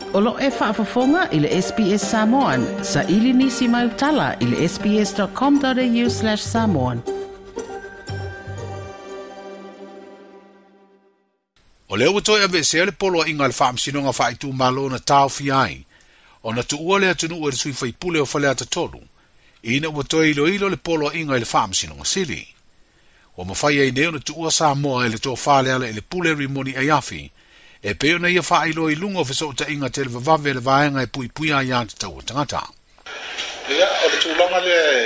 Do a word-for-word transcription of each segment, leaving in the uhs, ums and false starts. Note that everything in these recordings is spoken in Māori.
Olo e whaafafonga i le S B S Samoan. Sa ili nisi mai utala i le sbs.com.au slash Samoan. O leo watoi ave se le polo inga le whaamsinonga whaitu malo na tau fiai. O na tuua le atunu ua sui whaipule o whale ata tolu. Ina watoi ilo ilo le polo inga i le whaamsinonga sili. O mawhai ai neo na tuua Samoa e le tō whale ala e le pule rimoni ai afi. E peo na ia whailo i lungo fiso ta inga te le vavave le vaenga e pui pui a iante tau tangata. Ia, o le tūlanga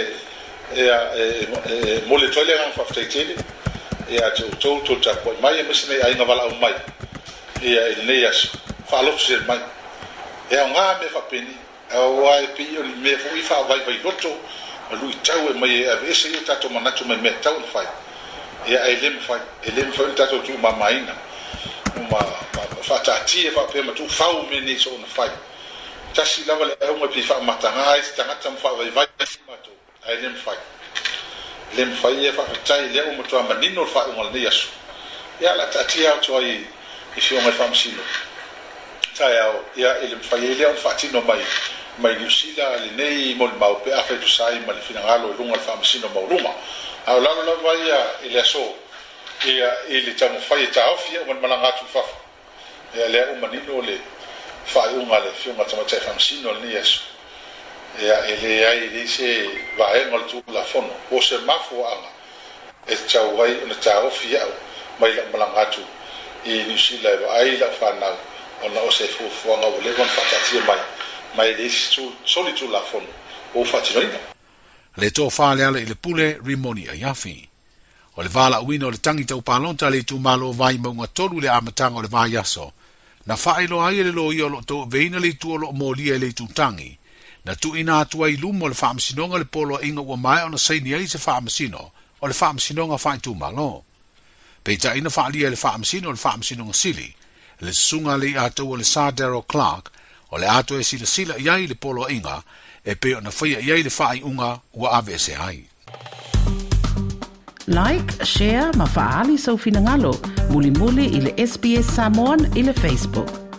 le mo le toile ngang whaftaitele. Ia tau tau tau tau koi mai e misi nei ainga wala au mai. Ia e nei asu, whaalotu se mai. Ia o ngā me whapeni, a oa e pi o li me fui wha vai vai loto, ma lui tau e mai e avese i tato manatu me me tau na whai. Ia e lem whai, e lem whai tato tu ma maina. Ma whataati e whape ma tu whau me ni so na whai. Tasi lawa le au ma pi wha matanga e tangata ma wha vai vai mato, e lem whai. Lem whai e whakatai leo mo toa manino wha ungal ni asu. Ia la tati au toa i i whio mai whamsino. Tai au, ia e lem whai e leo whatino mai mai niusila le nei mo le mau pe a whaitu sai ma le finangalo e lunga le whamsino mauruma. Au lalo la vai ia e le aso ia e le tamu whai e taofia o man manangatu whafu. Ia leo manino le whai unga le whio matamatai whamsino le ni asu. Ia ele ai le se vaenga le tu la fono o se mafu anga e tau wai ona tau fia mai la malangatu i New Zealand ai la whanau ona o se fufuanga o le kon whatatia mai mai le tu soli tu la fono o whatinoina le tō whale ala i le pule rimoni a yafi o le vala uina o le tangi tau palonta le tu malo vai maunga tolu le amatanga o le vai aso na whaelo ai le lo i o lo tō veina le tu o lo molia le tu tangi na tu ina atua i lumo le whaamsinonga le polo inga ua mai o na seini ai se whaamsino o le whaamsinonga whai tu malo. Peita ina whaalia le whaamsino o le whaamsinonga sili, le sunga le atua o le Sir Darrell Clark o le atua e sila sila iai le polo inga e peo na whaia iai le whai unga ua ave se ai. Like, share, ma faali sau finangalo, muli muli i le S B S Samoan i le Facebook.